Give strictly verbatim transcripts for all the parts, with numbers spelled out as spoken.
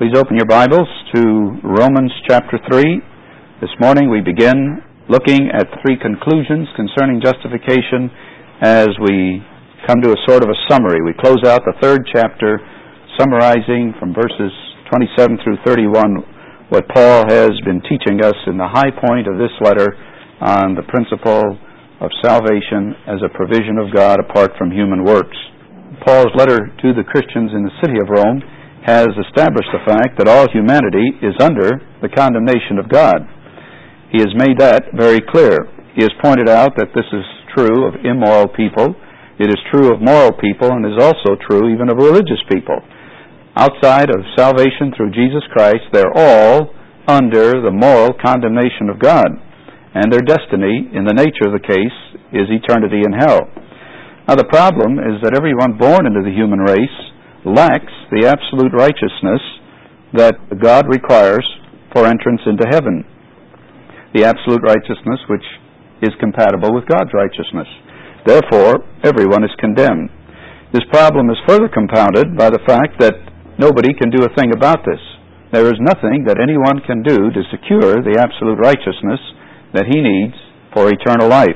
Please open your Bibles to Romans chapter three. This morning we begin looking at three conclusions concerning justification as we come to a sort of a summary. We close out the third chapter summarizing from verses twenty-seven through thirty-one what Paul has been teaching us in the high point of this letter on the principle of salvation as a provision of God apart from human works. Paul's letter to the Christians in the city of Rome has established the fact that all humanity is under the condemnation of God. He has made that very clear. He has pointed out that this is true of immoral people, it is true of moral people, and is also true even of religious people. Outside of salvation through Jesus Christ, they're all under the moral condemnation of God, and their destiny, in the nature of the case, is eternity in hell. Now the problem is that everyone born into the human race lacks the absolute righteousness that God requires for entrance into heaven. The absolute righteousness which is compatible with God's righteousness. Therefore, everyone is condemned. This problem is further compounded by the fact that nobody can do a thing about this. There is nothing that anyone can do to secure the absolute righteousness that he needs for eternal life.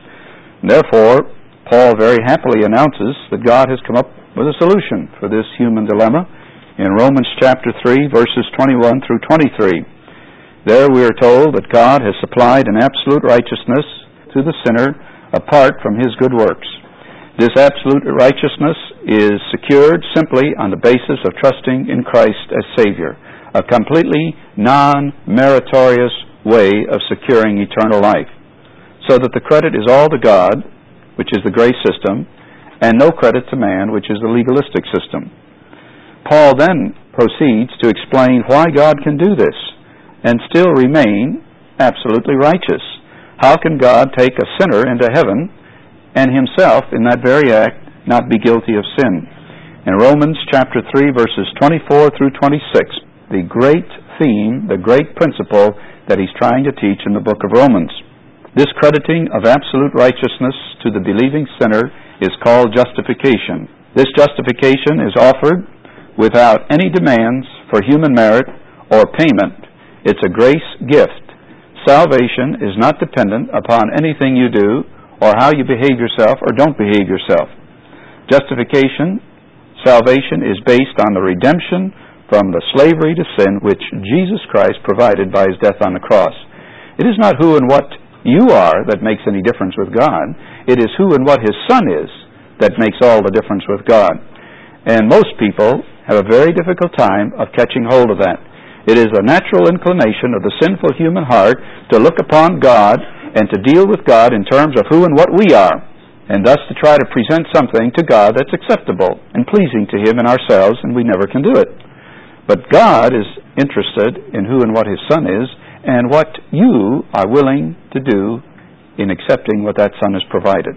And therefore, Paul very happily announces that God has come up with a solution for this human dilemma in Romans chapter three, verses twenty-one through twenty-three. There we are told that God has supplied an absolute righteousness to the sinner apart from his good works. This absolute righteousness is secured simply on the basis of trusting in Christ as Savior, a completely non-meritorious way of securing eternal life, so that the credit is all to God, which is the grace system, and no credit to man, which is the legalistic system. Paul then proceeds to explain why God can do this and still remain absolutely righteous. How can God take a sinner into heaven and himself, in that very act, not be guilty of sin? In Romans chapter three, verses twenty-four through twenty-six, the great theme, the great principle that he's trying to teach in the book of Romans. This crediting of absolute righteousness to the believing sinner is called justification. This justification is offered without any demands for human merit or payment. It's a grace gift. Salvation is not dependent upon anything you do or how you behave yourself or don't behave yourself. Justification, salvation, is based on the redemption from the slavery to sin which Jesus Christ provided by his death on the cross. It is not who and what you are that makes any difference with God. It is who and what his Son is that makes all the difference with God. And most people have a very difficult time of catching hold of that. It is a natural inclination of the sinful human heart to look upon God and to deal with God in terms of who and what we are, and thus to try to present something to God that's acceptable and pleasing to him and ourselves, and we never can do it. But God is interested in who and what his Son is, and what you are willing to do in accepting what that Son has provided.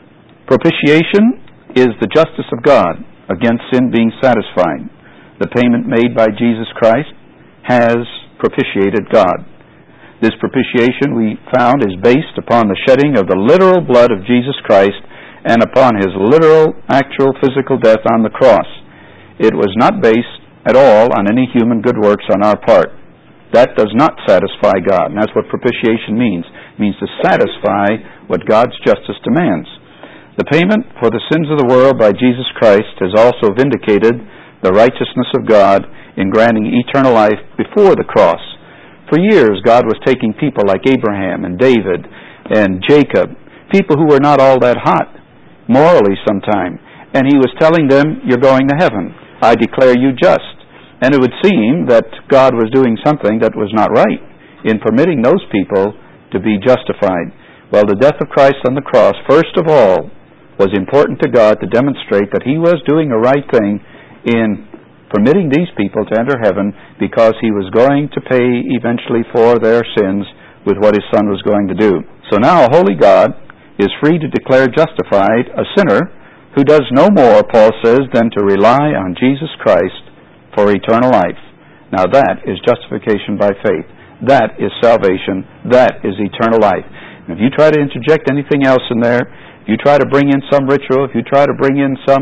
Propitiation is the justice of God against sin being satisfied. The payment made by Jesus Christ has propitiated God. This propitiation, we found, is based upon the shedding of the literal blood of Jesus Christ and upon his literal, actual, physical death on the cross. It was not based at all on any human good works on our part. That does not satisfy God, and that's what propitiation means. It means to satisfy what God's justice demands. The payment for the sins of the world by Jesus Christ has also vindicated the righteousness of God in granting eternal life before the cross. For years, God was taking people like Abraham and David and Jacob, people who were not all that hot, morally sometime, and he was telling them, you're going to heaven. I declare you just. And it would seem that God was doing something that was not right in permitting those people to be justified. Well, the death of Christ on the cross, first of all, was important to God to demonstrate that he was doing a right thing in permitting these people to enter heaven, because he was going to pay eventually for their sins with what his Son was going to do. So now a holy God is free to declare justified a sinner who does no more, Paul says, than to rely on Jesus Christ for eternal life. Now that is justification by faith. That is salvation. That is eternal life. And if you try to interject anything else in there, if you try to bring in some ritual, if you try to bring in some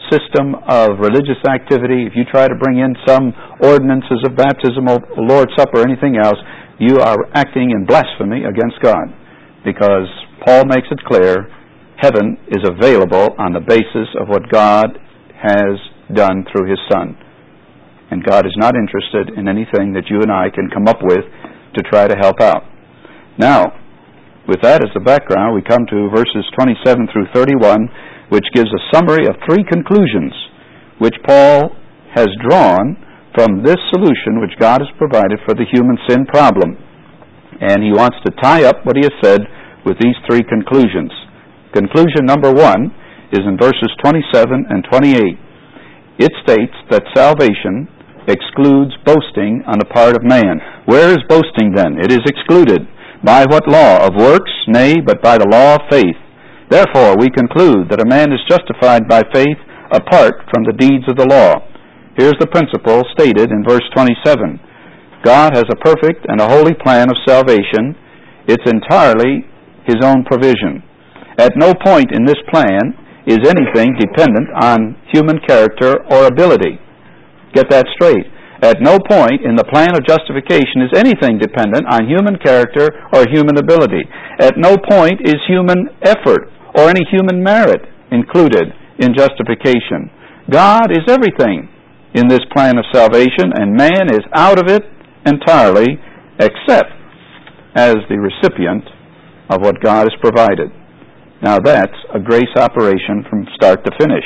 system of religious activity, if you try to bring in some ordinances of baptism or Lord's Supper or anything else, you are acting in blasphemy against God. Because Paul makes it clear, heaven is available on the basis of what God has done through His Son. And God is not interested in anything that you and I can come up with to try to help out. Now, with that as the background, we come to verses twenty-seven through thirty-one, which gives a summary of three conclusions which Paul has drawn from this solution which God has provided for the human sin problem. And he wants to tie up what he has said with these three conclusions. Conclusion number one is in verses twenty-seven and twenty-eight. It states that salvation excludes boasting on the part of man. Where is boasting then? It is excluded. By what law? Of works? Nay, but by the law of faith. Therefore we conclude that a man is justified by faith apart from the deeds of the law. Here's the principle stated in verse twenty-seven. God has a perfect and a holy plan of salvation. It's entirely His own provision. At no point in this plan is anything dependent on human character or ability. Get that straight. At no point in the plan of justification is anything dependent on human character or human ability. At no point is human effort or any human merit included in justification. God is everything in this plan of salvation, and man is out of it entirely, except as the recipient of what God has provided. Now that's a grace operation from start to finish.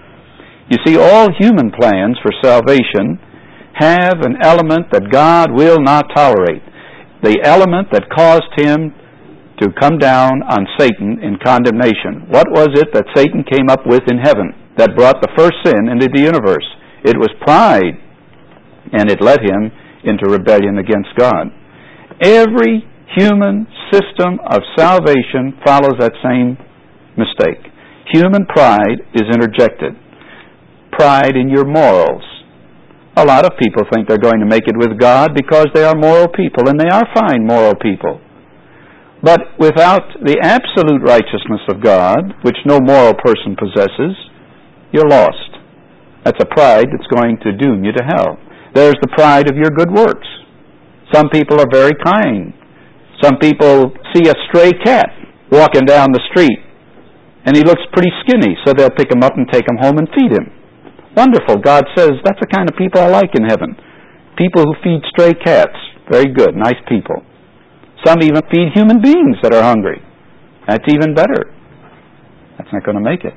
You see, all human plans for salvation have an element that God will not tolerate. The element that caused Him to come down on Satan in condemnation. What was it that Satan came up with in heaven that brought the first sin into the universe? It was pride, and it led him into rebellion against God. Every human system of salvation follows that same mistake. Human pride is interjected. Pride in your morals. A lot of people think they're going to make it with God because they are moral people, and they are fine moral people. But without the absolute righteousness of God, which no moral person possesses, you're lost. That's a pride that's going to doom you to hell. There's the pride of your good works. Some people are very kind. Some people see a stray cat walking down the street, and he looks pretty skinny, so they'll pick him up and take him home and feed him. Wonderful. God says, that's the kind of people I like in heaven. People who feed stray cats. Very good. Nice people. Some even feed human beings that are hungry. That's even better. That's not going to make it.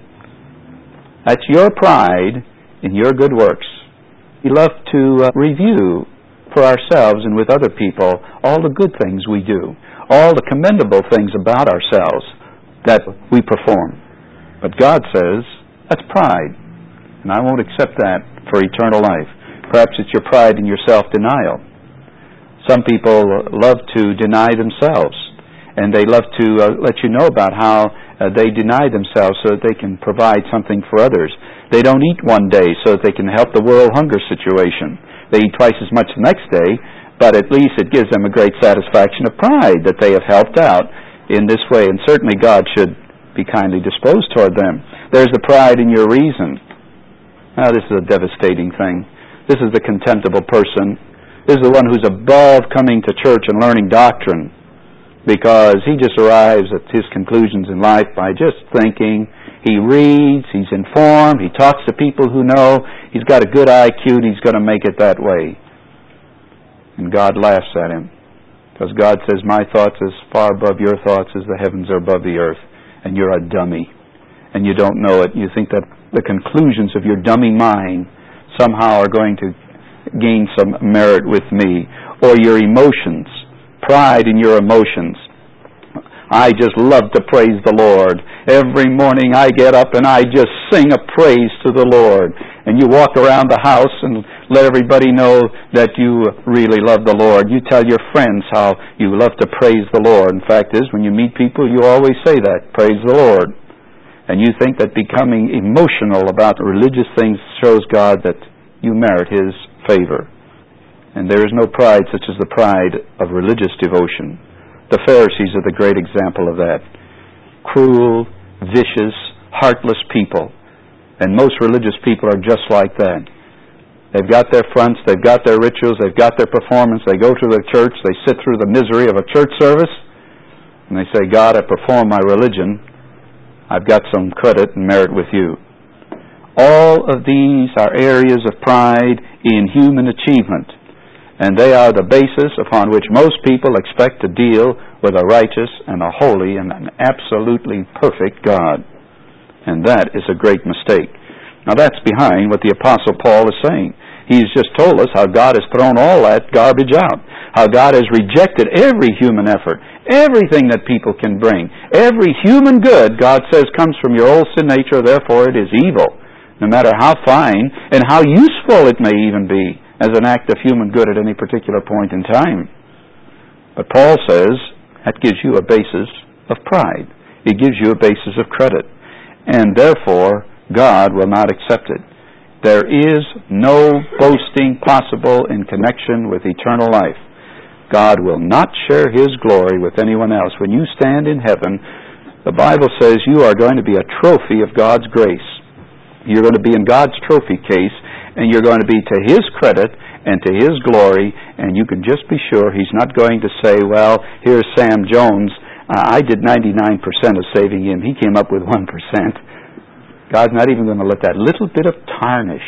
That's your pride in your good works. We love to uh, review for ourselves and with other people all the good things we do, all the commendable things about ourselves that we perform. But God says, that's pride. And I won't accept that for eternal life. Perhaps it's your pride in your self-denial. Some people love to deny themselves, and they love to uh, let you know about how uh, they deny themselves so that they can provide something for others. They don't eat one day so that they can help the world hunger situation. They eat twice as much the next day, but at least it gives them a great satisfaction of pride that they have helped out in this way, and certainly God should be kindly disposed toward them. There's the pride in your reason. Now, this is a devastating thing. This is the contemptible person. This is the one who's above coming to church and learning doctrine because he just arrives at his conclusions in life by just thinking. He reads, he's informed, he talks to people who know, he's got a good I Q, and he's going to make it that way. And God laughs at him because God says, my thoughts are as far above your thoughts as the heavens are above the earth, and you're a dummy. And you don't know it. You think that the conclusions of your dummy mind somehow are going to gain some merit with me. Or your emotions, pride in your emotions. I just love to praise the Lord. Every morning I get up and I just sing a praise to the Lord. And you walk around the house and let everybody know that you really love the Lord. You tell your friends how you love to praise the Lord. In fact is, when you meet people, you always say that, praise the Lord. And you think that becoming emotional about religious things shows God that you merit His favor. And there is no pride such as the pride of religious devotion. The Pharisees are the great example of that. Cruel, vicious, heartless people. And most religious people are just like that. They've got their fronts, they've got their rituals, they've got their performance, they go to their church, they sit through the misery of a church service, and they say, God, I perform my religion, I've got some credit and merit with you. All of these are areas of pride in human achievement, and they are the basis upon which most people expect to deal with a righteous and a holy and an absolutely perfect God. And that is a great mistake. Now that's behind what the Apostle Paul is saying. He's just told us how God has thrown all that garbage out, how God has rejected every human effort, everything that people can bring. Every human good, God says, comes from your old sin nature, therefore it is evil, no matter how fine and how useful it may even be as an act of human good at any particular point in time. But Paul says that gives you a basis of pride. It gives you a basis of credit. And therefore, God will not accept it. There is no boasting possible in connection with eternal life. God will not share His glory with anyone else. When you stand in heaven, the Bible says you are going to be a trophy of God's grace. You're going to be in God's trophy case, and you're going to be to His credit and to His glory, and you can just be sure He's not going to say, well, here's Sam Jones. Uh, I did ninety-nine percent of saving him. He came up with one percent. God's not even going to let that little bit of tarnish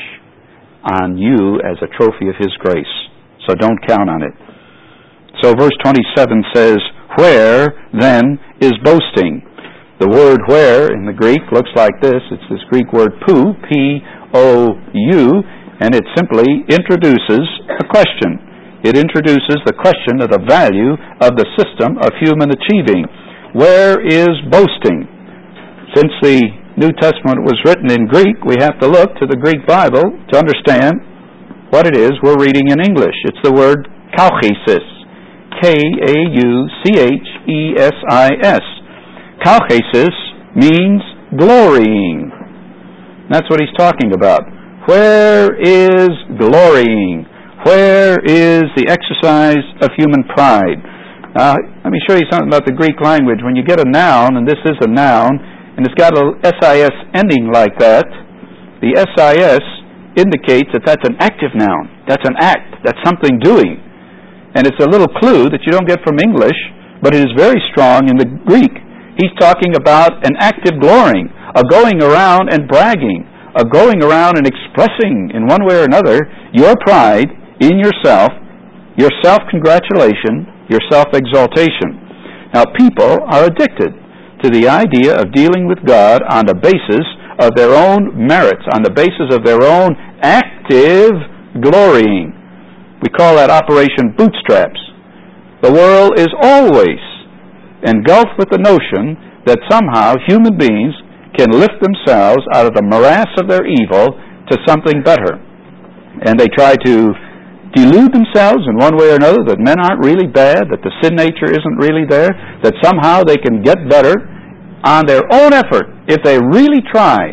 on you as a trophy of His grace. So don't count on it. So verse twenty-seven says, where then is boasting? The word where in the Greek looks like this. It's this Greek word pou, P O U, and it simply introduces a question. It introduces the question of the value of the system of human achieving. Where is boasting? Since the New Testament was written in Greek, we have to look to the Greek Bible to understand what it is we're reading in English. It's the word kauchesis. K A U C H E S I S. Kauchesis means glorying. That's what he's talking about. Where is glorying? Where is the exercise of human pride? Now, let me show you something about the Greek language. When you get a noun, and this is a noun, and it's got a S I S ending like that, the S I S indicates that that's an active noun. That's an act. That's something doing. And it's a little clue that you don't get from English, but it is very strong in the Greek. He's talking about an active glorying, a going around and bragging, a going around and expressing in one way or another your pride in yourself, your self-congratulation, your self-exaltation. Now, people are addicted to the idea of dealing with God on the basis of their own merits, on the basis of their own active glorying. We call that Operation Bootstraps. The world is always engulfed with the notion that somehow human beings can lift themselves out of the morass of their evil to something better. And they try to delude themselves in one way or another that men aren't really bad, that the sin nature isn't really there, that somehow they can get better on their own effort if they really try.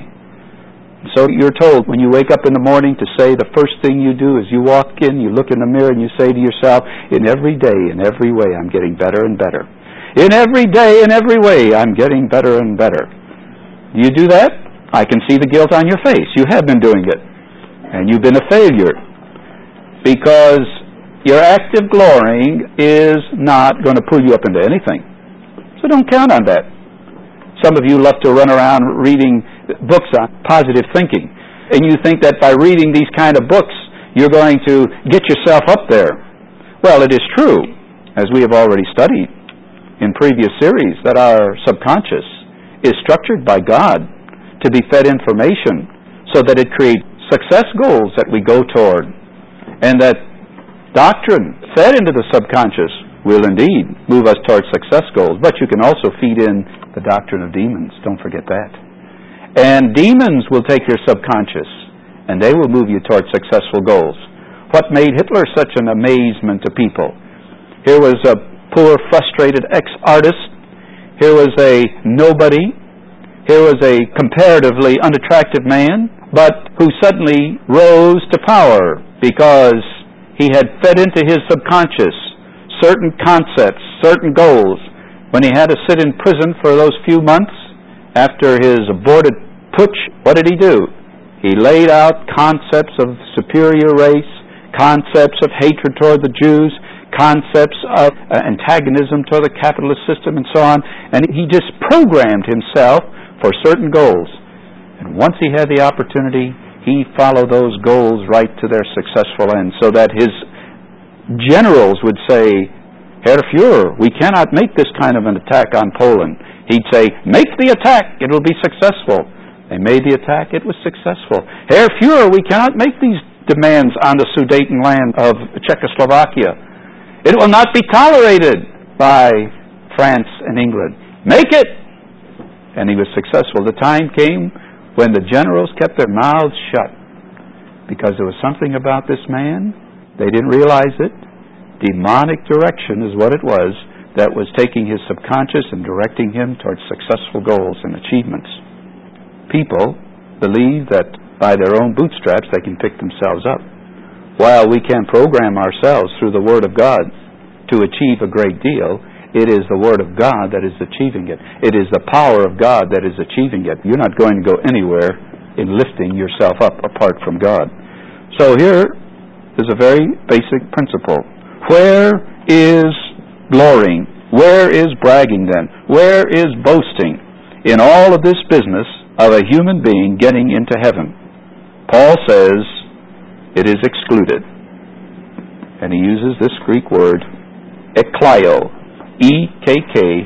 So you're told when you wake up in the morning to say the first thing you do is you walk in, you look in the mirror and you say to yourself, in every day, in every way, I'm getting better and better. In every day, in every way, I'm getting better and better. You do that? I can see the guilt on your face. You have been doing it. And you've been a failure. Because your active glorying is not going to pull you up into anything. So don't count on that. Some of you love to run around reading books on positive thinking. And you think that by reading these kind of books, you're going to get yourself up there. Well, it is true, as we have already studied in previous series, that our subconscious is structured by God to be fed information so that it creates success goals that we go toward. And that doctrine fed into the subconscious will indeed move us towards success goals. But you can also feed in the doctrine of demons. Don't forget that. And demons will take your subconscious and they will move you towards successful goals. What made Hitler such an amazement to people? Here was a poor, frustrated ex-artist. Here was a nobody. Here was a comparatively unattractive man, but who suddenly rose to power because he had fed into his subconscious certain concepts, certain goals. When he had to sit in prison for those few months after his aborted putsch, what did he do? He laid out concepts of superior race, concepts of hatred toward the Jews, concepts of uh, antagonism toward the capitalist system, and so on. And he just programmed himself for certain goals. And once he had the opportunity, he followed those goals right to their successful end, so that his generals would say, Herr Führer, we cannot make this kind of an attack on Poland. He'd say, make the attack, it will be successful. They made the attack, it was successful. Herr Führer, we cannot make these demands on the Sudeten land of Czechoslovakia. It will not be tolerated by France and England. Make it! And he was successful. The time came when the generals kept their mouths shut because there was something about this man. They didn't realize it. Demonic direction is what it was that was taking his subconscious and directing him towards successful goals and achievements. People believe that by their own bootstraps they can pick themselves up, while we can program ourselves through the Word of God to achieve a great deal. It is the Word of God that is achieving it. It is the power of God that is achieving it. You're not going to go anywhere in lifting yourself up apart from God. So here is a very basic principle. Where is glorying? Where is bragging then? Where is boasting in all of this business of a human being getting into heaven? Paul says it is excluded. And he uses this Greek word, ekleio, E K K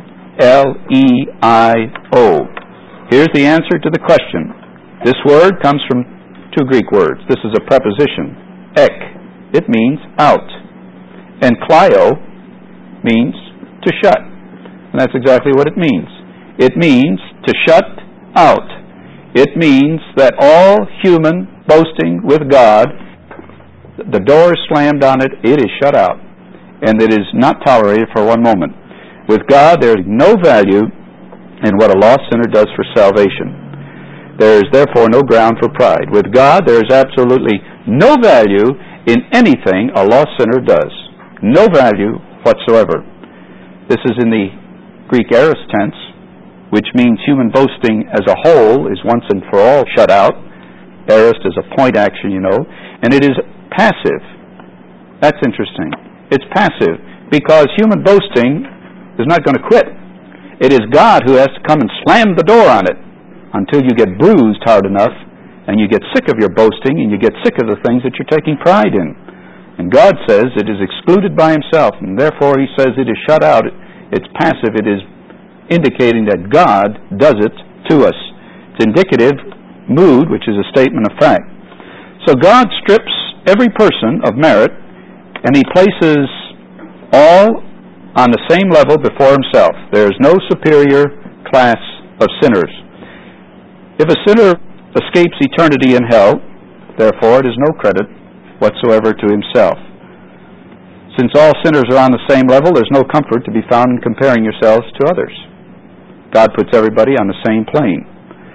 L E I O. Here's the answer to the question. This word comes from two Greek words. This is a preposition, ek. It means out. And kleio means to shut. And that's exactly what it means. It means to shut out. It means that all human boasting with God, the door is slammed on it, it is shut out, and it is not tolerated for one moment. With God, there is no value in what a lost sinner does for salvation. There is therefore no ground for pride. With God, there is absolutely no value in anything a lost sinner does. No value whatsoever. This is in the Greek aorist tense, which means human boasting as a whole is once and for all shut out. Aorist is a point action, you know, and it is passive. That's interesting. It's passive because human boasting is not going to quit. It is God who has to come and slam the door on it until you get bruised hard enough and you get sick of your boasting and you get sick of the things that you're taking pride in. And God says it is excluded by himself, and therefore he says it is shut out. It's passive. It is indicating that God does it to us. It's indicative mood, which is a statement of fact. So God strips every person of merit, and he places all on the same level before himself. There is no superior class of sinners. If a sinner escapes eternity in hell, therefore it is no credit whatsoever to himself. Since all sinners are on the same level, there's no comfort to be found in comparing yourselves to others. God puts everybody on the same plane.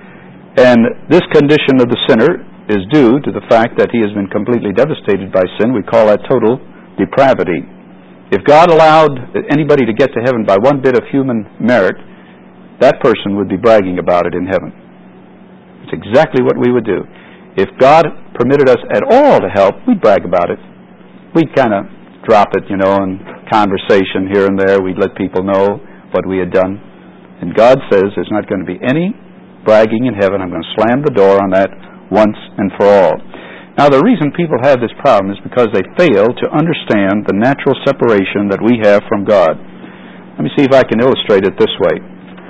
And this condition of the sinner is due to the fact that he has been completely devastated by sin. We call that total depravity. If God allowed anybody to get to heaven by one bit of human merit, that person would be bragging about it in heaven. It's exactly what we would do. If God permitted us at all to help, we'd brag about it. We'd kind of drop it, you know, in conversation here and there. We'd let people know what we had done. And God says there's not going to be any bragging in heaven. I'm going to slam the door on that once and for all. Now, the reason people have this problem is because they fail to understand the natural separation that we have from God. Let me see if I can illustrate it this way.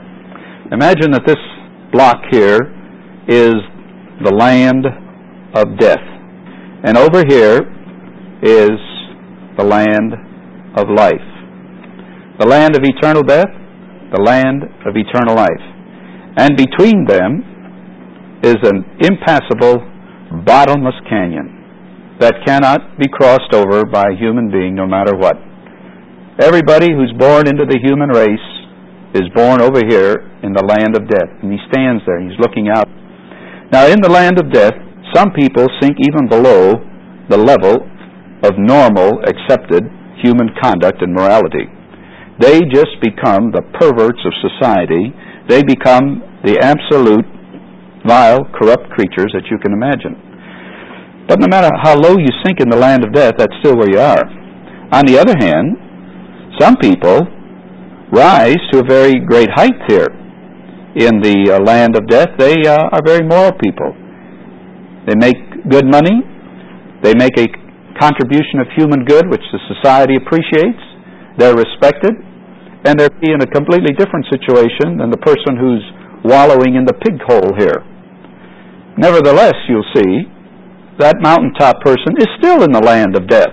Imagine that this block here is the land of death. And over here is the land of life. The land of eternal death, the land of eternal life. And between them is an impassable, bottomless canyon that cannot be crossed over by a human being no matter what. Everybody who's born into the human race is born over here in the land of death. And he stands there, he's looking out. Now, in the land of death, some people sink even below the level of normal, accepted human conduct and morality. They just become the perverts of society. They become the absolute vile, corrupt creatures that you can imagine. But no matter how low you sink in the land of death, that's still where you are. On the other hand, some people rise to a very great height here. In the uh, land of death, they uh, are very moral people. They make good money. They make a contribution of human good, which the society appreciates. They're respected. And they're in a completely different situation than the person who's wallowing in the pig hole here. Nevertheless, you'll see, that mountaintop person is still in the land of death.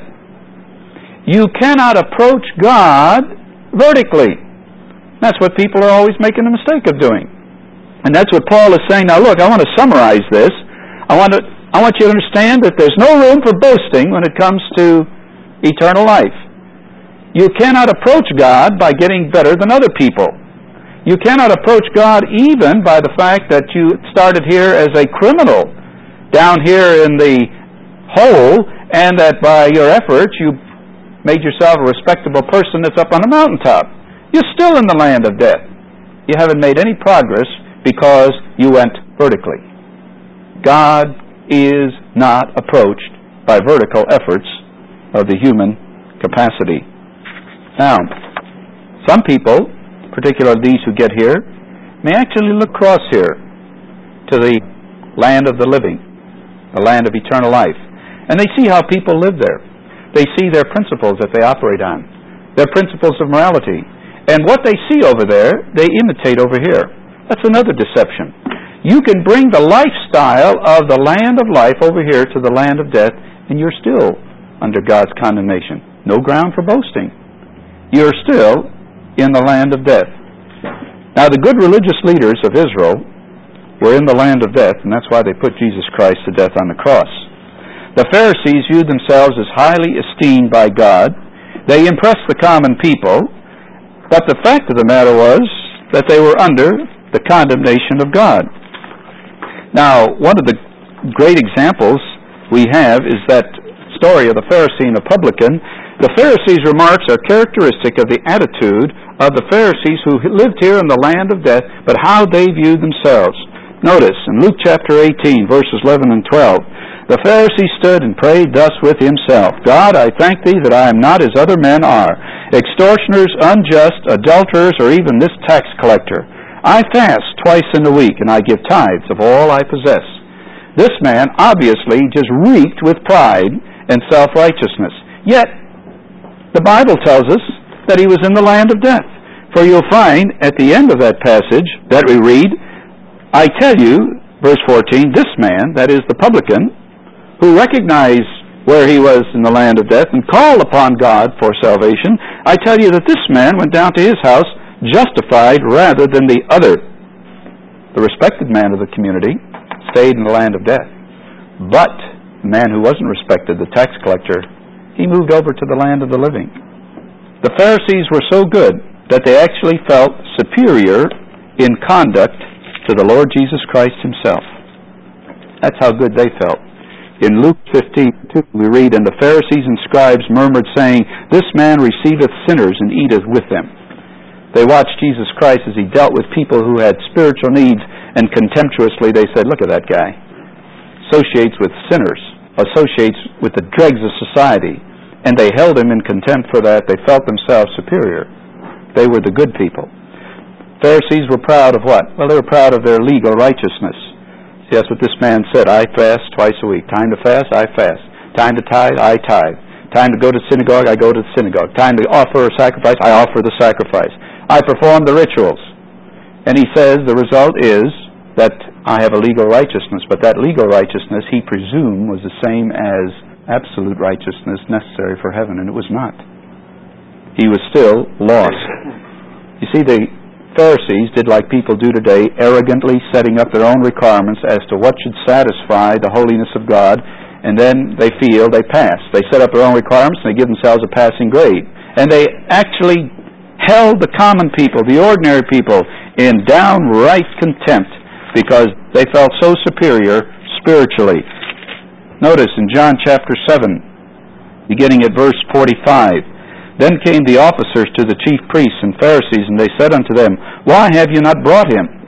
You cannot approach God vertically. That's what people are always making a mistake of doing. And that's what Paul is saying. Now look, I want to summarize this. I want to, I want you to understand that there's no room for boasting when it comes to eternal life. You cannot approach God by getting better than other people. You cannot approach God even by the fact that you started here as a criminal down here in the hole, and that by your efforts you made yourself a respectable person that's up on the mountaintop. You're still in the land of death. You haven't made any progress because you went vertically. God is not approached by vertical efforts of the human capacity. Now, some people, particularly these who get here, may actually look across here to the land of the living, the land of eternal life. And they see how people live there. They see their principles that they operate on, their principles of morality. And what they see over there, they imitate over here. That's another deception. You can bring the lifestyle of the land of life over here to the land of death, and you're still under God's condemnation. No ground for boasting. You're still in the land of death. Now, the good religious leaders of Israel were in the land of death, and that's why they put Jesus Christ to death on the cross. The Pharisees viewed themselves as highly esteemed by God. They impressed the common people, but the fact of the matter was that they were under the condemnation of God. Now, one of the great examples we have is that story of the Pharisee and the publican. The Pharisees' remarks are characteristic of the attitude of the Pharisees who lived here in the land of death, but how they viewed themselves. Notice, in Luke chapter eighteen, verses eleven and twelve, the Pharisee stood and prayed thus with himself, God, I thank thee that I am not as other men are, extortioners, unjust, adulterers, or even this tax collector. I fast twice in the week, and I give tithes of all I possess. This man obviously just reeked with pride and self-righteousness. Yet, the Bible tells us that he was in the land of death. For you'll find at the end of that passage that we read, I tell you, verse fourteen, this man, that is the publican, who recognized where he was in the land of death and called upon God for salvation, I tell you that this man went down to his house justified rather than the other. The respected man of the community stayed in the land of death. But the man who wasn't respected, the tax collector, he moved over to the land of the living. The Pharisees were so good that they actually felt superior in conduct to the Lord Jesus Christ himself. That's how good they felt. In Luke fifteen, we read, And the Pharisees and scribes murmured, saying, This man receiveth sinners and eateth with them. They watched Jesus Christ as he dealt with people who had spiritual needs, and contemptuously they said, Look at that guy. Associates with sinners, associates with the dregs of society. And they held him in contempt for that. They felt themselves superior. They were the good people. Pharisees were proud of what? Well, they were proud of their legal righteousness. See, that's what this man said. I fast twice a week. Time to fast, I fast. Time to tithe, I tithe. Time to go to synagogue, I go to the synagogue. Time to offer a sacrifice, I offer the sacrifice. I perform the rituals. And he says the result is that I have a legal righteousness, but that legal righteousness he presumed was the same as absolute righteousness necessary for heaven, and it was not. He was still lost. You see, the Pharisees did like people do today, arrogantly setting up their own requirements as to what should satisfy the holiness of God, and then they feel they pass. They set up their own requirements and they give themselves a passing grade. And they actually held the common people, the ordinary people, in downright contempt because they felt so superior spiritually. Notice in John chapter seven, beginning at verse forty-five, Then came the officers to the chief priests and Pharisees, and they said unto them, Why have you not brought him?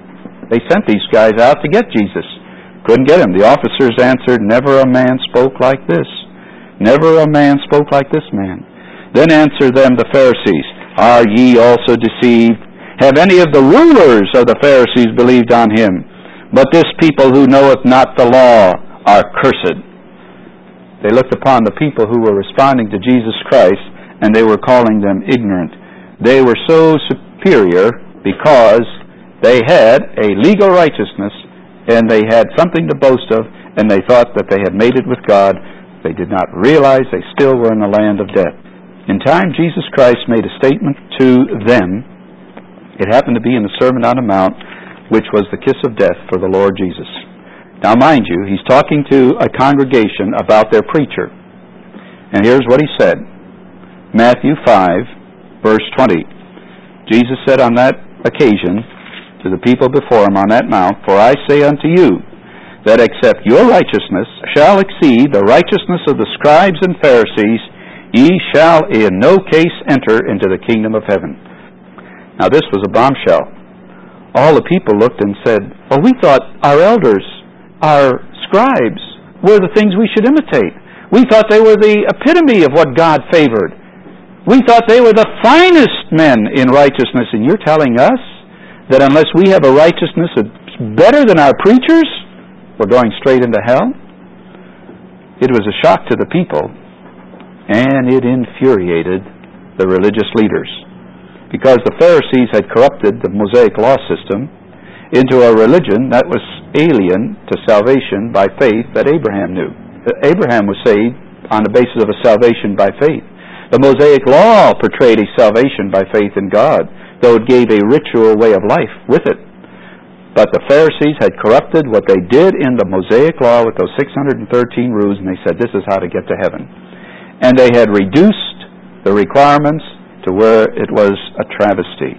They sent these guys out to get Jesus. Couldn't get him. The officers answered, "Never a man spoke like this. Never a man spoke like this man." Then answered them the Pharisees, "Are ye also deceived? Have any of the rulers of the Pharisees believed on him? But this people who knoweth not the law are cursed." They looked upon the people who were responding to Jesus Christ, and they were calling them ignorant. They were so superior because they had a legal righteousness, and they had something to boast of, and they thought that they had made it with God. They did not realize they still were in the land of death. In time, Jesus Christ made a statement to them. It happened to be in the Sermon on the Mount, which was the kiss of death for the Lord Jesus. Now, mind you, he's talking to a congregation about their preacher. And here's what he said. Matthew five, verse twenty. Jesus said on that occasion to the people before him on that mount, "For I say unto you, that except your righteousness shall exceed the righteousness of the scribes and Pharisees, ye shall in no case enter into the kingdom of heaven." Now this was a bombshell. All the people looked and said, "Well, we thought our elders, our scribes, were the things we should imitate. We thought they were the epitome of what God favored. We thought they were the finest men in righteousness, and you're telling us that unless we have a righteousness that's better than our preachers, we're going straight into hell?" It was a shock to the people, and it infuriated the religious leaders, because the Pharisees had corrupted the Mosaic law system into a religion that was alien to salvation by faith that Abraham knew. Abraham was saved on the basis of a salvation by faith. The Mosaic law portrayed a salvation by faith in God, though it gave a ritual way of life with it. But the Pharisees had corrupted what they did in the Mosaic law with those six hundred thirteen rules, and they said, this is how to get to heaven. And they had reduced the requirements to where it was a travesty.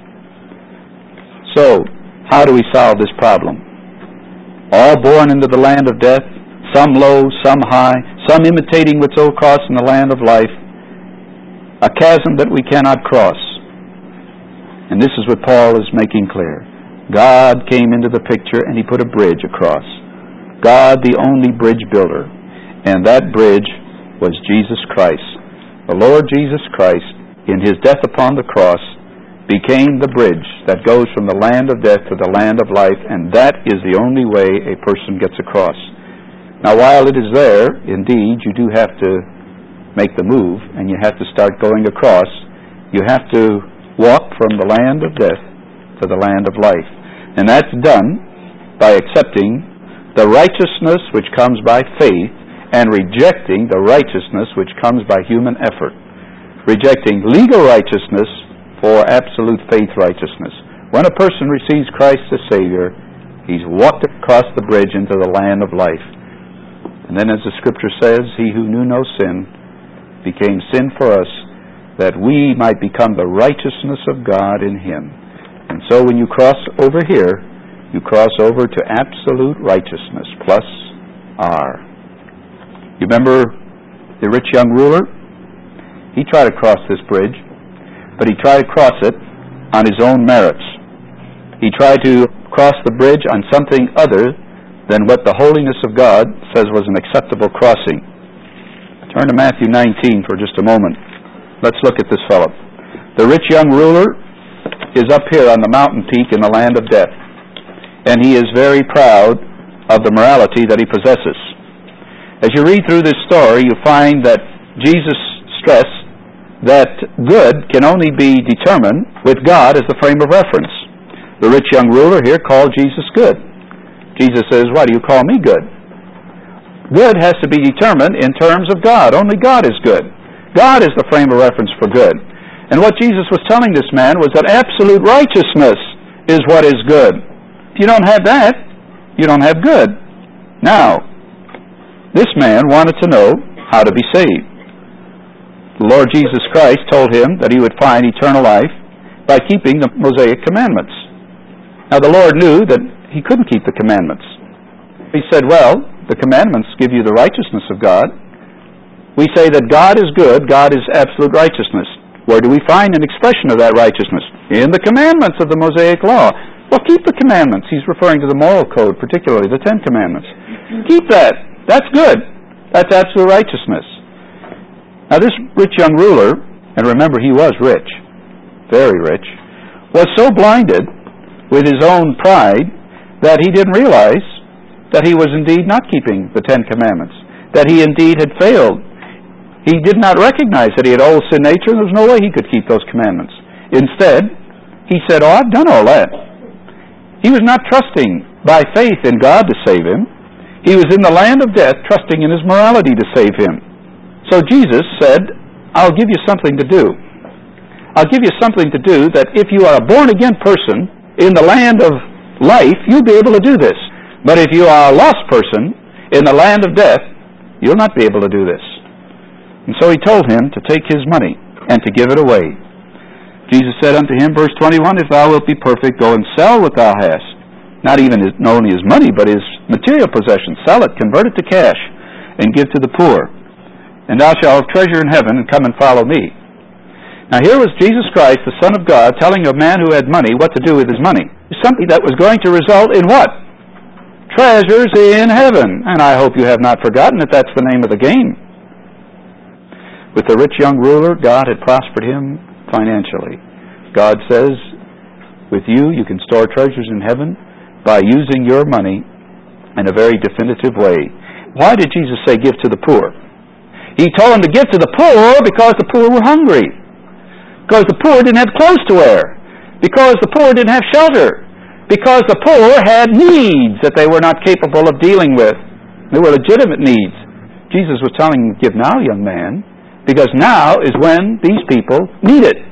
So, how do we solve this problem? All born into the land of death, some low, some high, some imitating what's so cross in the land of life, a chasm that we cannot cross. And this is what Paul is making clear. God came into the picture and he put a bridge across. God, the only bridge builder. And that bridge was Jesus Christ. The Lord Jesus Christ, in his death upon the cross, became the bridge that goes from the land of death to the land of life, and that is the only way a person gets across. Now, while it is there, indeed, you do have to make the move, and you have to start going across. You have to walk from the land of death to the land of life. And that's done by accepting the righteousness which comes by faith and rejecting the righteousness which comes by human effort. Rejecting legal righteousness for absolute faith righteousness. When a person receives Christ as Savior, he's walked across the bridge into the land of life. And then as the Scripture says, he who knew no sin became sin for us, that we might become the righteousness of God in him. And so when you cross over here, you cross over to absolute righteousness, plus R. You remember the rich young ruler? He tried to cross this bridge, but he tried to cross it on his own merits. He tried to cross the bridge on something other than what the holiness of God says was an acceptable crossing. Turn to Matthew nineteen for just a moment. Let's look at this fellow. The rich young ruler is up here on the mountain peak in the land of death, and he is very proud of the morality that he possesses. As you read through this story, you find that Jesus stressed that good can only be determined with God as the frame of reference. The rich young ruler here called Jesus good. Jesus says, "Why do you call me good?" Good has to be determined in terms of God. Only God is good. God is the frame of reference for good. And what Jesus was telling this man was that absolute righteousness is what is good. If you don't have that, you don't have good. Now, this man wanted to know how to be saved. The Lord Jesus Christ told him that he would find eternal life by keeping the Mosaic commandments. Now, the Lord knew that he couldn't keep the commandments. He said, well, the commandments give you the righteousness of God. We say that God is good, God is absolute righteousness. Where do we find an expression of that righteousness? In the commandments of the Mosaic law. Well, keep the commandments. He's referring to the moral code, particularly the Ten Commandments. Keep that. That's good. That's absolute righteousness. Now, this rich young ruler, and remember, he was rich, very rich, was so blinded with his own pride that he didn't realize that he was indeed not keeping the Ten Commandments, that he indeed had failed. He did not recognize that he had old sin nature, and there was no way he could keep those commandments. Instead, he said, oh, I've done all that. He was not trusting by faith in God to save him. He was in the land of death, trusting in his morality to save him. So Jesus said, I'll give you something to do. I'll give you something to do that if you are a born-again person in the land of life, you'll be able to do this. But if you are a lost person in the land of death, you'll not be able to do this. And so he told him to take his money and to give it away. Jesus said unto him, verse twenty-one, if thou wilt be perfect, go and sell what thou hast. Not even his, not only his money, but his material possessions. Sell it, convert it to cash, and give to the poor. And thou shalt have treasure in heaven, and come and follow me. Now here was Jesus Christ, the Son of God, telling a man who had money what to do with his money. Something that was going to result in what? Treasures in heaven. And I hope you have not forgotten that that's the name of the game. With the rich young ruler, God had prospered him financially. God says, with you, you can store treasures in heaven by using your money in a very definitive way. Why did Jesus say give to the poor? He told him to give to the poor because the poor were hungry. Because the poor didn't have clothes to wear. Because the poor didn't have shelter. Because the poor had needs that they were not capable of dealing with. They were legitimate needs. Jesus was telling him, give now, young man, because now is when these people need it.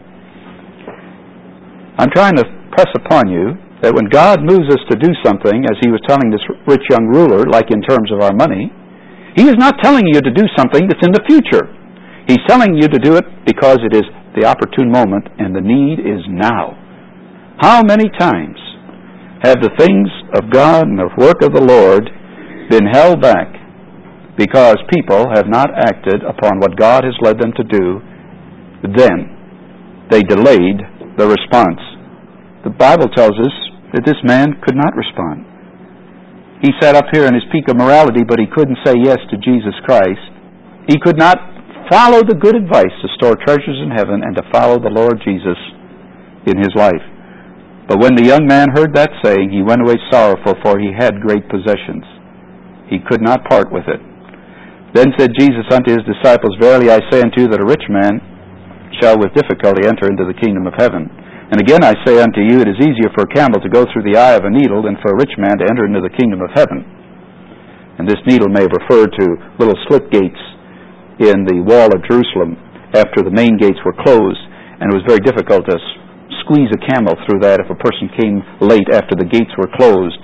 I'm trying to press upon you that when God moves us to do something, as he was telling this rich young ruler, like in terms of our money, he is not telling you to do something that's in the future. He's telling you to do it because it is the opportune moment and the need is now. How many times have the things of God and the work of the Lord been held back because people have not acted upon what God has led them to do? Then they delayed the response. The Bible tells us that this man could not respond. He sat up here in his peak of morality, but he couldn't say yes to Jesus Christ. He could not follow the good advice to store treasures in heaven and to follow the Lord Jesus in his life. But when the young man heard that saying, he went away sorrowful, for he had great possessions. He could not part with it. Then said Jesus unto his disciples, verily I say unto you that a rich man shall with difficulty enter into the kingdom of heaven. And again I say unto you, it is easier for a camel to go through the eye of a needle than for a rich man to enter into the kingdom of heaven. And this needle may have referred to little slit gates in the wall of Jerusalem after the main gates were closed, and it was very difficult to squeeze a camel through that if a person came late after the gates were closed.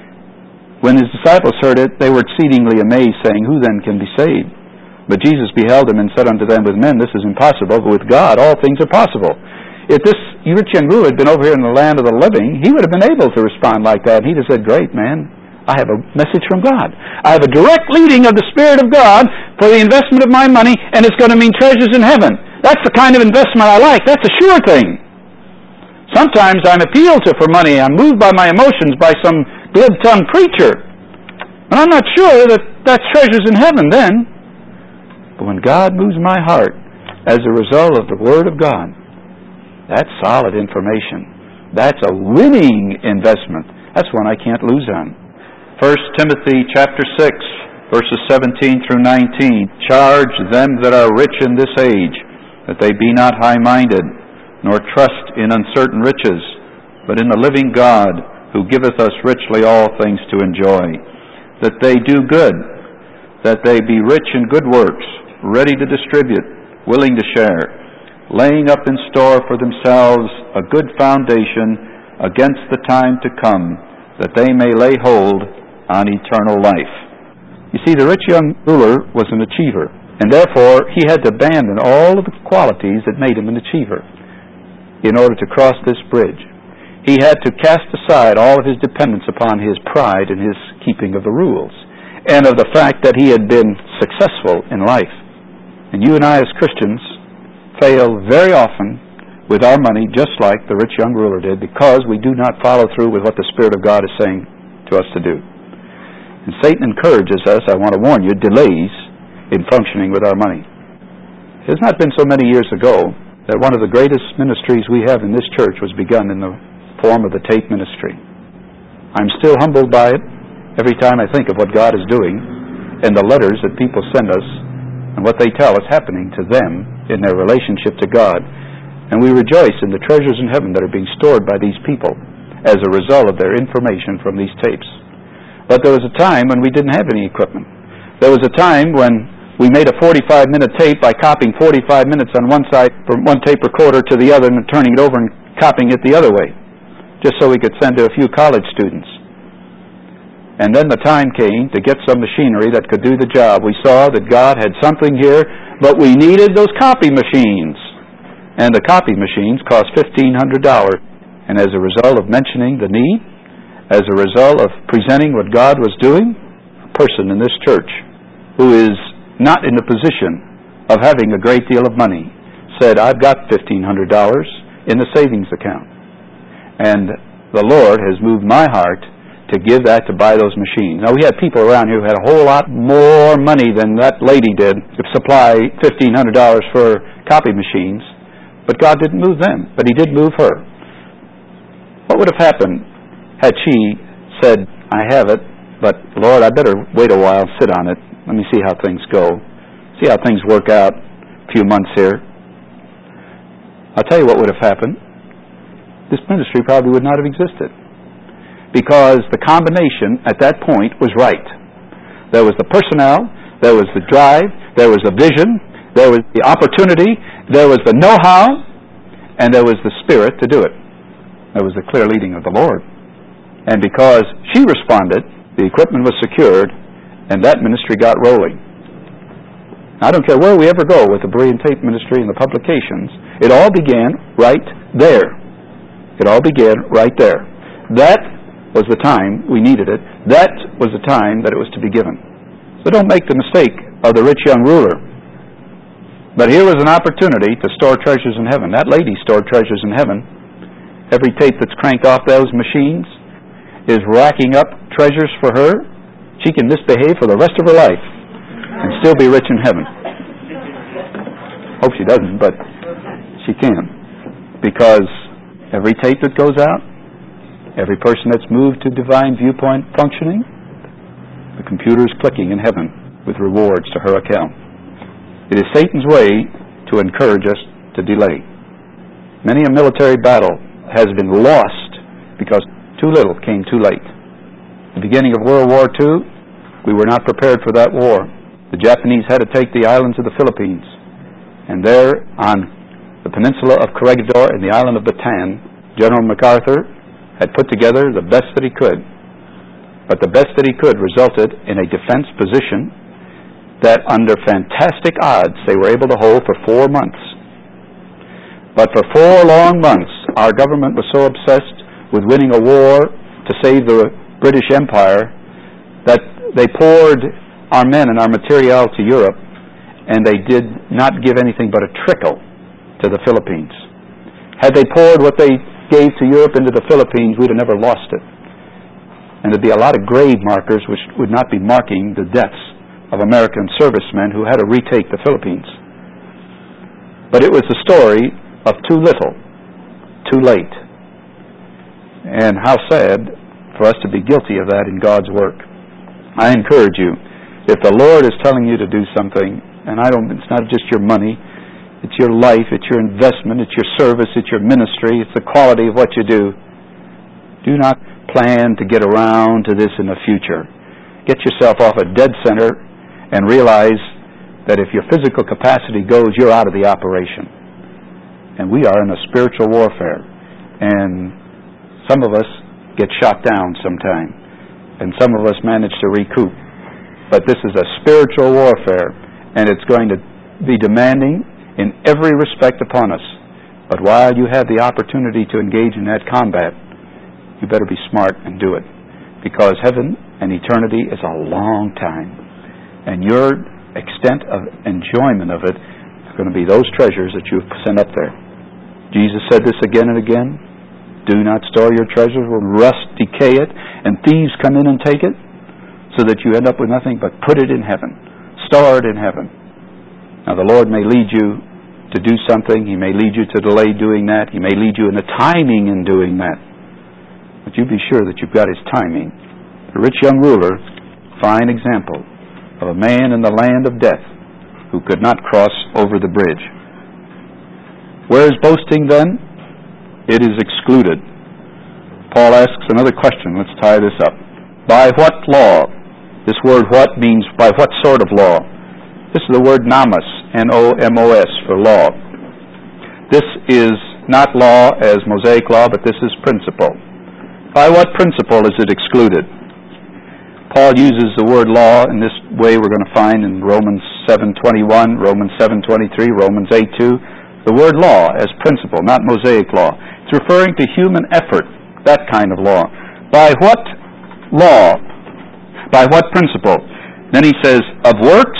When his disciples heard it, they were exceedingly amazed, saying, who then can be saved? But Jesus beheld them and said unto them, with men this is impossible, but with God all things are possible. If this rich young ruler had been over here in the land of the living, he would have been able to respond like that. He'd have said, great, man, I have a message from God. I have a direct leading of the Spirit of God for the investment of my money, and it's going to mean treasures in heaven. That's the kind of investment I like. That's a sure thing. Sometimes I'm appealed to for money. I'm moved by my emotions by some glib-tongued preacher. And I'm not sure that that's treasures in heaven then. But when God moves my heart as a result of the Word of God, that's solid information. That's a winning investment. That's one I can't lose on. First Timothy chapter six, verses seventeen through nineteen. Charge them that are rich in this age, that they be not high-minded, nor trust in uncertain riches, but in the living God, who giveth us richly all things to enjoy. That they do good, that they be rich in good works, ready to distribute, willing to share, laying up in store for themselves a good foundation against the time to come, that they may lay hold on eternal life. You see, the rich young ruler was an achiever, and therefore he had to abandon all of the qualities that made him an achiever in order to cross this bridge. He had to cast aside all of his dependence upon his pride and his keeping of the rules, and of the fact that he had been successful in life. And you and I as Christians fail very often with our money just like the rich young ruler did, because we do not follow through with what the Spirit of God is saying to us to do. And Satan encourages us, I want to warn you, delays in functioning with our money. It has not been so many years ago that one of the greatest ministries we have in this church was begun in the form of the tape ministry. I'm still humbled by it every time I think of what God is doing and the letters that people send us and what they tell us happening to them in their relationship to God. And we rejoice in the treasures in heaven that are being stored by these people as a result of their information from these tapes. But there was a time when we didn't have any equipment. There was a time when we made a forty-five minute tape by copying forty-five minutes on one side from one tape recorder to the other and turning it over and copying it the other way, just so we could send to a few college students. And then the time came to get some machinery that could do the job. We saw that God had something here, but we needed those copy machines. And the copy machines cost fifteen hundred dollars. And as a result of mentioning the need, as a result of presenting what God was doing, a person in this church who is not in the position of having a great deal of money said, I've got fifteen hundred dollars in the savings account. And the Lord has moved my heart to give that to buy those machines. Now, we had people around here who had a whole lot more money than that lady did to supply fifteen hundred dollars for copy machines, but God didn't move them, but He did move her. What would have happened had she said, I have it, but Lord, I better wait a while, sit on it, let me see how things go, see how things work out a few months here. I'll tell you what would have happened. This ministry probably would not have existed, because the combination at that point was right. There was the personnel, there was the drive, there was the vision, there was the opportunity, there was the know-how, and there was the Spirit to do it. There was the clear leading of the Lord. And because she responded, the equipment was secured, and that ministry got rolling. I don't care where we ever go with the Berean Tape Ministry and the publications, it all began right there. It all began right there. That was the time we needed it. That was the time that it was to be given. So don't make the mistake of the rich young ruler. But here was an opportunity to store treasures in heaven. That lady stored treasures in heaven. Every tape that's cranked off those machines is racking up treasures for her. She can misbehave for the rest of her life and still be rich in heaven. Hope she doesn't, but she can. Because every tape that goes out, every person that's moved to divine viewpoint functioning, the computer is clicking in heaven with rewards to her account. It is Satan's way to encourage us to delay. Many a military battle has been lost because too little came too late. At the beginning of World War Two, we were not prepared for that war. The Japanese had to take the islands of the Philippines. And there on the peninsula of Corregidor and the island of Bataan, General MacArthur had put together the best that he could. But the best that he could resulted in a defense position that under fantastic odds they were able to hold for four months. But for four long months, our government was so obsessed with winning a war to save the British Empire that they poured our men and our material to Europe, and they did not give anything but a trickle to the Philippines. Had they poured what they gave to Europe into the Philippines, we'd have never lost it. And there'd be a lot of grave markers which would not be marking the deaths of American servicemen who had to retake the Philippines. But it was the story of too little, too late. And how sad for us to be guilty of that in God's work. I encourage you, if the Lord is telling you to do something, and I don't, it's not just your money, it's your life, it's your investment, it's your service, it's your ministry, it's the quality of what you do. Do not plan to get around to this in the future. Get yourself off a dead center and realize that if your physical capacity goes, you're out of the operation. And we are in a spiritual warfare. And some of us get shot down sometime. And some of us manage to recoup. But this is a spiritual warfare, and it's going to be demanding in every respect upon us. But while you have the opportunity to engage in that combat, you better be smart and do it. Because heaven and eternity is a long time. And your extent of enjoyment of it is going to be those treasures that you've sent up there. Jesus said this again and again. Do not store your treasures where rust decay it, and thieves come in and take it, so that you end up with nothing, but put it in heaven. Store it in heaven. Now the Lord may lead you to do something. He may lead you to delay doing that. He may lead you in the timing in doing that. But you be sure that you've got His timing. The rich young ruler, fine example of a man in the land of death who could not cross over the bridge. Where is boasting then? It is excluded. Paul asks another question. Let's tie this up. By what law? This word what means by what sort of law? This is the word nomos, N O M O S, for law. This is not law as Mosaic law, but this is principle. By what principle is it excluded? Paul uses the word law in this way we're going to find in Romans seven twenty-one, Romans seven twenty-three, Romans eight two. The word law as principle, not Mosaic law. It's referring to human effort, that kind of law. By what law? By what principle? Then he says, of works.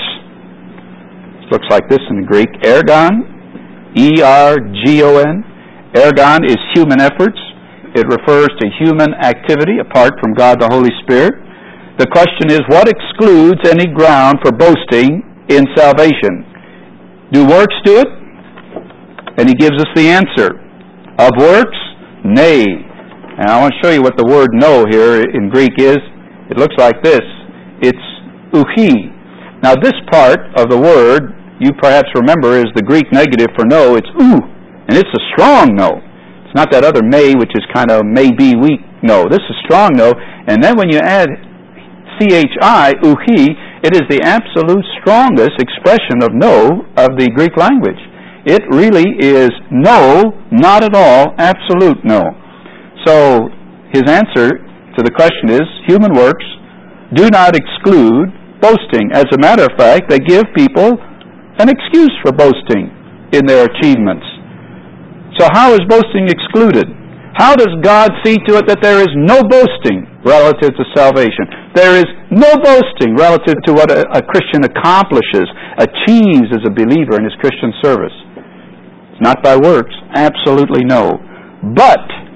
It looks like this in the Greek. Ergon, E R G O N. Ergon is human efforts. It refers to human activity apart from God the Holy Spirit. The question is, what excludes any ground for boasting in salvation? Do works do it? And he gives us the answer. Of works? Nay. And I want to show you what the word no here in Greek is. It looks like this. It's uhi. Now this part of the word, you perhaps remember, is the Greek negative for no. It's u. And it's a strong no. It's not that other may, which is kind of maybe weak no. This is strong no. And then when you add C H I, uhi, it is the absolute strongest expression of no of the Greek language. It really is no, not at all, absolute no. So his answer to the question is, human works do not exclude boasting. As a matter of fact, they give people an excuse for boasting in their achievements. So how is boasting excluded? How does God see to it that there is no boasting relative to salvation? There is no boasting relative to what a, a Christian accomplishes, achieves as a believer in his Christian service. It's not by works, absolutely no. But,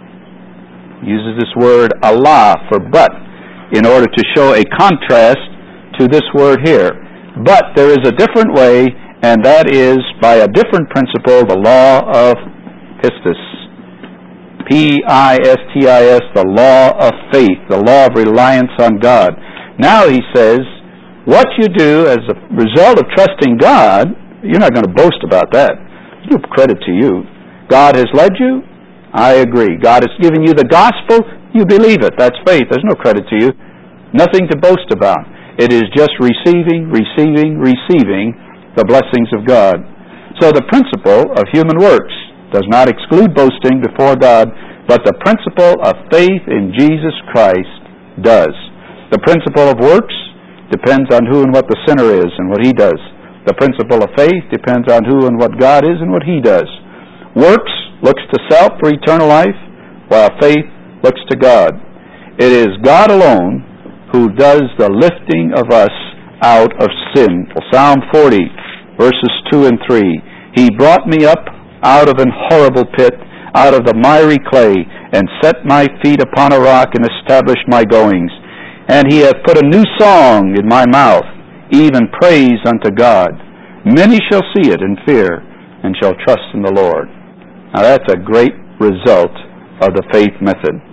uses this word Allah for but, in order to show a contrast to this word here. But there is a different way, and that is by a different principle, the law of pistis. P I S T I S, the law of faith, the law of reliance on God. Now he says, what you do as a result of trusting God, you're not going to boast about that. Give credit to you. God has led you, I agree. God has given you the gospel, you believe it. That's faith. There's no credit to you. Nothing to boast about. It is just receiving, receiving, receiving the blessings of God. So the principle of human works does not exclude boasting before God, but the principle of faith in Jesus Christ does. The principle of works depends on who and what the sinner is and what he does. The principle of faith depends on who and what God is and what he does. Works looks to self for eternal life, while faith looks to God. It is God alone who does the lifting of us out of sin. Psalm forty, verses two and three. He brought me up out of an horrible pit, out of the miry clay, and set my feet upon a rock and established my goings. And he hath put a new song in my mouth, even praise unto God. Many shall see it and fear, and shall trust in the Lord. Now that's a great result of the faith method.